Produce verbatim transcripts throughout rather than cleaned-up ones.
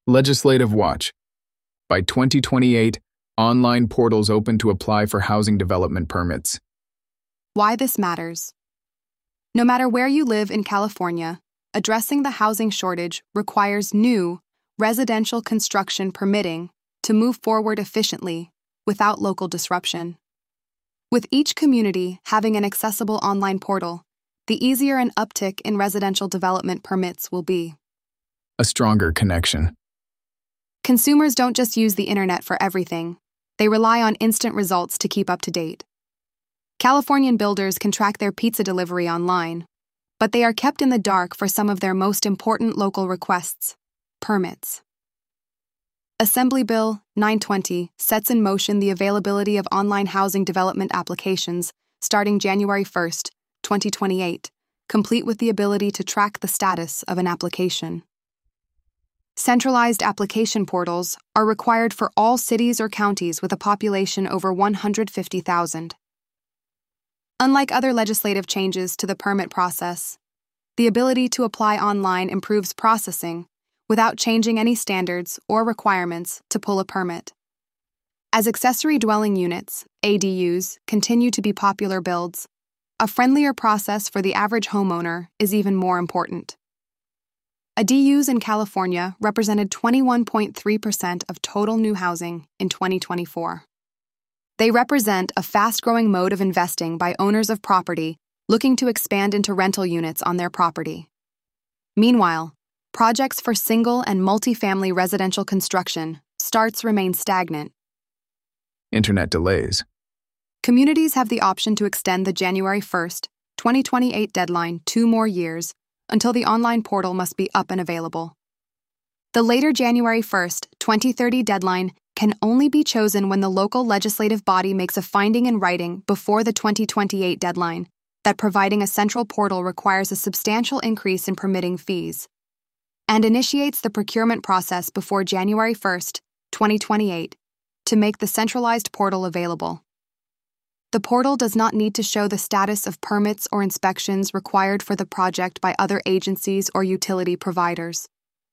Legislative Watch. By twenty twenty-eight, online portals open to apply for housing development permits. Why this matters. No matter where you live in California, addressing the housing shortage requires new, residential construction permitting to move forward efficiently without local disruption. With each community having an accessible online portal, the easier an uptick in residential development permits will be. A stronger connection. Consumers don't just use the internet for everything. They rely on instant results to keep up to date. Californian builders can track their pizza delivery online, but they are kept in the dark for some of their most important local requests, permits. Assembly Bill nine twenty sets in motion the availability of online housing development applications starting January first, twenty twenty-eight, complete with the ability to track the status of an application. Centralized application portals are required for all cities or counties with a population over one hundred fifty thousand. Unlike other legislative changes to the permit process, the ability to apply online improves processing without changing any standards or requirements to pull a permit. As accessory dwelling units, A D Us, continue to be popular builds, a friendlier process for the average homeowner is even more important. A D Us in California represented twenty-one point three percent of total new housing in twenty twenty-four. They represent a fast-growing mode of investing by owners of property looking to expand into rental units on their property. Meanwhile, projects for single and multifamily residential construction starts remain stagnant. Internet delays. Communities have the option to extend the January first, twenty twenty-eight deadline two more years until the online portal must be up and available. The later January first, twenty thirty deadline can only be chosen when the local legislative body makes a finding in writing before the twenty twenty-eight deadline that providing a central portal requires a substantial increase in permitting fees, and initiates the procurement process before January first, twenty twenty-eight, to make the centralized portal available. The portal does not need to show the status of permits or inspections required for the project by other agencies or utility providers.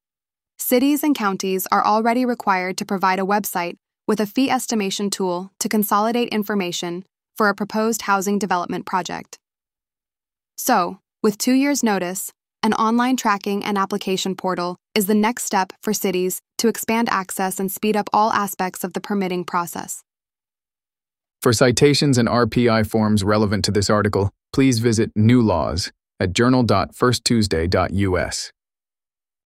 Cities and counties are already required to provide a website with a fee estimation tool to consolidate information for a proposed housing development project. So, with two years' notice, an online tracking and application portal is the next step for cities to expand access and speed up all aspects of the permitting process. For citations and R P I forms relevant to this article, please visit New Laws at journal dot first tuesday dot U S.